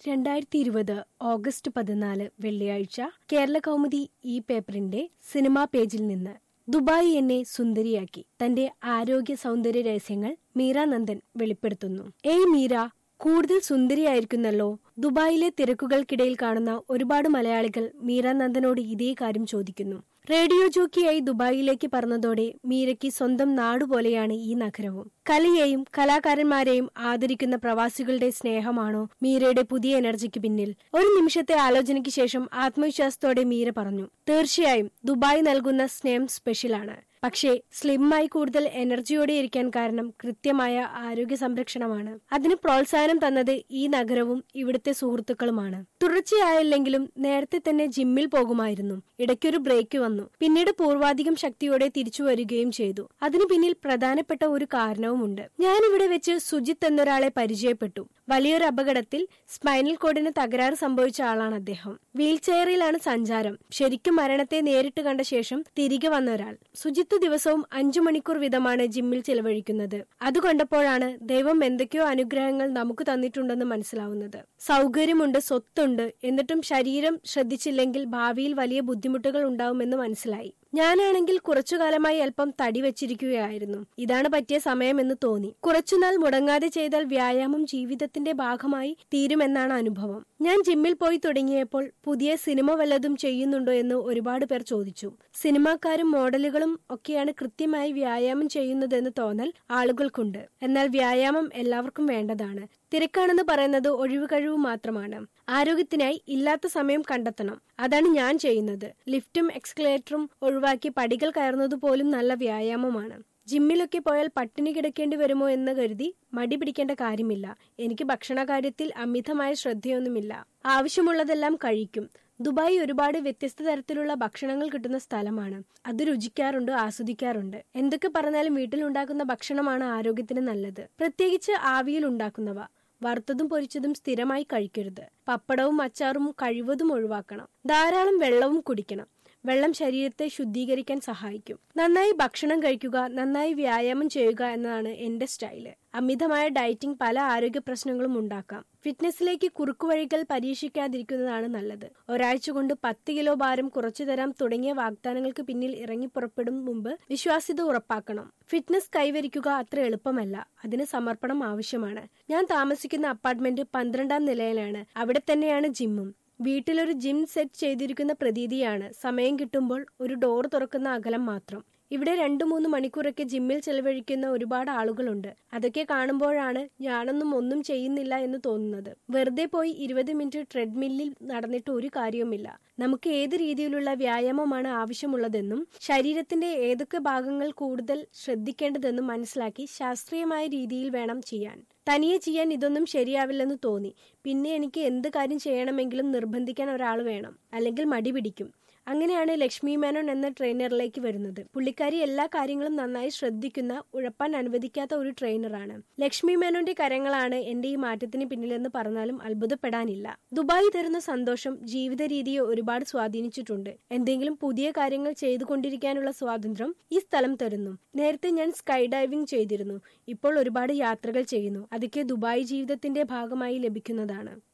2020 August 14 വെള്ളിയാഴ്ച കേരള കൗമുദി ഈ പേപ്പറിന്റെ സിനിമാ പേജിൽ നിന്ന് ദുബായ് എന്നെ സുന്ദരിയാക്കി. തന്റെ ആരോഗ്യ സൗന്ദര്യ രഹസ്യങ്ങൾ മീര നന്ദൻ വെളിപ്പെടുത്തുന്നു. ഏയ് മീര, കൂടുതൽ സുന്ദരിയായിരിക്കുന്നല്ലോ. ദുബായിലെ തിരക്കുകൾക്കിടയിൽ കാണുന്ന ഒരുപാട് മലയാളികൾ മീര നന്ദനോട് ഇതേ കാര്യം ചോദിക്കുന്നു. റേഡിയോ ജോക്കിയായി ദുബായിലേക്ക് പറന്നതോടെ മീരയ്ക്ക് സ്വന്തം നാടുപോലെയാണ് ഈ നഗരവും. കലയെയും കലാകാരന്മാരെയും ആദരിക്കുന്ന പ്രവാസികളുടെ സ്നേഹമാണോ മീരയുടെ പുതിയ എനർജിക്ക് പിന്നിൽ? ഒരു നിമിഷത്തെ ആലോചനയ്ക്ക് ശേഷം ആത്മവിശ്വാസത്തോടെ മീര പറഞ്ഞു, തീർച്ചയായും ദുബായ് നൽകുന്ന സ്നേഹം സ്പെഷ്യലാണ്. പക്ഷേ സ്ലിമ്മായി കൂടുതൽ എനർജിയോടെ ഇരിക്കാൻ കാരണം കൃത്യമായ ആരോഗ്യ സംരക്ഷണമാണ്. അതിന് പ്രോത്സാഹനം തന്നത് ഈ നഗരവും ഇവിടുത്തെ സുഹൃത്തുക്കളുമാണ്. തുടർച്ചയായില്ലെങ്കിലും നേരത്തെ തന്നെ ജിമ്മിൽ പോകുമായിരുന്നു. ഇടയ്ക്കൊരു ബ്രേക്ക് വന്നു. പിന്നീട് പൂർവാധികം ശക്തിയോടെ തിരിച്ചു വരികയും ചെയ്തു. അതിനു പിന്നിൽ പ്രധാനപ്പെട്ട ഒരു കാരണവുമുണ്ട്. ഞാനിവിടെ വെച്ച് സുജിത്ത് എന്നൊരാളെ പരിചയപ്പെട്ടു. വലിയൊരു അപകടത്തിൽ സ്പൈനൽ കോഡിന് തകരാറ് സംഭവിച്ച ആളാണ് അദ്ദേഹം. വീൽ ചെയറിലാണ് സഞ്ചാരം. ശരിക്കും മരണത്തെ നേരിട്ട് കണ്ട ശേഷം തിരികെ വന്ന ഒരാൾ. സുജിത്ത് ദിവസവും 5 മണിക്കൂർ വീതമാണ് ജിമ്മിൽ ചെലവഴിക്കുന്നത്. അത് കണ്ടപ്പോഴാണ് ദൈവം എന്തൊക്കെയോ അനുഗ്രഹങ്ങൾ നമുക്ക് തന്നിട്ടുണ്ടെന്ന് മനസ്സിലാവുന്നത്. സൗകര്യമുണ്ട്, സ്വത്തുണ്ട്, എന്നിട്ടും ശരീരം ശ്രദ്ധിച്ചില്ലെങ്കിൽ ഭാവിയിൽ വലിയ ബുദ്ധിമുട്ടുകൾ ഉണ്ടാവുമെന്ന് മനസ്സിലായി. ഞാനാണെങ്കിൽ കുറച്ചുകാലമായി അല്പം തടി വെച്ചിരിക്കുകയായിരുന്നു. ഇതാണ് പറ്റിയ സമയമെന്ന് തോന്നി. കുറച്ചുനാൾ മുടങ്ങാതെ ചെയ്താൽ വ്യായാമം ജീവിതത്തിന്റെ ഭാഗമായി തീരുമെന്നാണ് അനുഭവം. ഞാൻ ജിമ്മിൽ പോയി തുടങ്ങിയപ്പോൾ പുതിയ സിനിമ വല്ലതും ചെയ്യുന്നുണ്ടോ എന്ന് ഒരുപാട് പേർ ചോദിച്ചു. സിനിമാക്കാരും മോഡലുകളും ഒക്കെയാണ് കൃത്യമായി വ്യായാമം ചെയ്യുന്നതെന്ന് തോന്നൽ ആളുകൾക്കുണ്ട്. എന്നാൽ വ്യായാമം എല്ലാവർക്കും വേണ്ടതാണ്. തിരക്കാണെന്ന് പറയുന്നത് ഒഴിവുകഴിവ് മാത്രമാണ്. ആരോഗ്യത്തിനായി ഇല്ലാത്ത സമയം കണ്ടെത്തണം. അതാണ് ഞാൻ ചെയ്യുന്നത്. ലിഫ്റ്റും എക്സ്കലേറ്ററും ഒഴിവാക്കി പടികൾ കയറുന്നത് പോലും നല്ല വ്യായാമമാണ്. ജിമ്മിലൊക്കെ പോയാൽ പട്ടിണി കിടക്കേണ്ടി വരുമോ എന്ന് കരുതി മടി പിടിക്കേണ്ട കാര്യമില്ല. എനിക്ക് ഭക്ഷണ കാര്യത്തിൽ അമിതമായ ശ്രദ്ധയൊന്നുമില്ല. ആവശ്യമുള്ളതെല്ലാം കഴിക്കും. ദുബായ് ഒരുപാട് വ്യത്യസ്ത തരത്തിലുള്ള ഭക്ഷണങ്ങൾ കിട്ടുന്ന സ്ഥലമാണ്. അത് രുചിക്കാറുണ്ട്, ആസ്വദിക്കാറുണ്ട്. എന്തൊക്കെ പറഞ്ഞാലും വീട്ടിലുണ്ടാക്കുന്ന ഭക്ഷണമാണ് ആരോഗ്യത്തിന് നല്ലത്. പ്രത്യേകിച്ച് ആവിയിൽ ഉണ്ടാക്കുന്നവ. വറുത്തതും പൊരിച്ചതും സ്ഥിരമായി കഴിക്കരുത്. പപ്പടവും അച്ചാറും കഴിവതും ഒഴിവാക്കണം. ധാരാളം വെള്ളവും കുടിക്കണം. വെള്ളം ശരീരത്തെ ശുദ്ധീകരിക്കാൻ സഹായിക്കും. നന്നായി ഭക്ഷണം കഴിക്കുക, നന്നായി വ്യായാമം ചെയ്യുക എന്നതാണ് എന്റെ സ്റ്റൈല്. അമിതമായ ഡയറ്റിംഗ് പല ആരോഗ്യ പ്രശ്നങ്ങളും ഉണ്ടാക്കാം. ഫിറ്റ്നസിലേക്ക് കുറുക്കുവഴികൾ പരീക്ഷിക്കാതിരിക്കുന്നതാണ് നല്ലത്. ഒരാഴ്ച കൊണ്ട് 10 കിലോ ഭാരം കുറച്ചു തരാം തുടങ്ങിയ വാഗ്ദാനങ്ങൾക്ക് പിന്നിൽ ഇറങ്ങി പുറപ്പെടും മുമ്പ് വിശ്വാസ്യത ഉറപ്പാക്കണം. ഫിറ്റ്നസ് കൈവരിക്കുക അത്ര എളുപ്പമല്ല. അതിന് സമർപ്പണം ആവശ്യമാണ്. ഞാൻ താമസിക്കുന്ന അപ്പാർട്ട്മെന്റ് 12ാം നിലയിലാണ്. അവിടെ തന്നെയാണ് ജിമ്മും. വീട്ടിലൊരു ജിം സെറ്റ് ചെയ്തിരിക്കുന്ന പ്രതീതിയാണ്. സമയം കിട്ടുമ്പോൾ ഒരു ഡോർ തുറക്കുന്ന അകലം മാത്രം. ഇവിടെ 2-3 മണിക്കൂറൊക്കെ ജിമ്മിൽ ചെലവഴിക്കുന്ന ഒരുപാട് ആളുകളുണ്ട്. അതൊക്കെ കാണുമ്പോഴാണ് ഒന്നും ചെയ്യുന്നില്ല എന്ന് തോന്നുന്നത്. വെറുതെ പോയി 20 മിനിറ്റ് ട്രെഡ്മില്ലിൽ നടന്നിട്ട് ഒരു കാര്യവുമില്ല. നമുക്ക് ഏത് രീതിയിലുള്ള വ്യായാമമാണ് ആവശ്യമുള്ളതെന്നും ശരീരത്തിന്റെ ഏതൊക്കെ ഭാഗങ്ങൾ കൂടുതൽ ശ്രദ്ധിക്കേണ്ടതെന്നും മനസ്സിലാക്കി ശാസ്ത്രീയമായ രീതിയിൽ വേണം ചെയ്യാൻ. തനിയെ ചെയ്യാൻ ഇതൊന്നും ശരിയാവില്ലെന്ന് തോന്നി. പിന്നെ എനിക്ക് എന്ത് കാര്യം ചെയ്യണമെങ്കിലും നിർബന്ധിക്കാൻ ഒരാൾ വേണം, അല്ലെങ്കിൽ മടി പിടിക്കും. അങ്ങനെയാണ് ലക്ഷ്മി മേനോൻ എന്ന ട്രെയിനറിലേക്ക് വരുന്നത്. പുള്ളിക്കാരി എല്ലാ കാര്യങ്ങളും നന്നായി ശ്രദ്ധിക്കുന്ന, ഉഴപ്പാൻ അനുവദിക്കാത്ത ഒരു ട്രെയിനറാണ്. ലക്ഷ്മി മേനോന്റെ കരങ്ങളാണ് എന്റെ ഈ മാറ്റത്തിന് പിന്നിലെന്ന് പറഞ്ഞാലും അത്ഭുതപ്പെടാനില്ല. ദുബായ് തരുന്ന സന്തോഷം ജീവിത രീതിയെ ഒരുപാട് സ്വാധീനിച്ചിട്ടുണ്ട്. എന്തെങ്കിലും പുതിയ കാര്യങ്ങൾ ചെയ്തുകൊണ്ടിരിക്കാനുള്ള സ്വാതന്ത്ര്യം ഈ സ്ഥലം തരുന്നു. നേരത്തെ ഞാൻ സ്കൈ ഡൈവിംഗ് ചെയ്തിരുന്നു. ഇപ്പോൾ ഒരുപാട് യാത്രകൾ ചെയ്യുന്നു. അതൊക്കെ ദുബായ് ജീവിതത്തിന്റെ ഭാഗമായി ലഭിക്കുന്നതാണ്.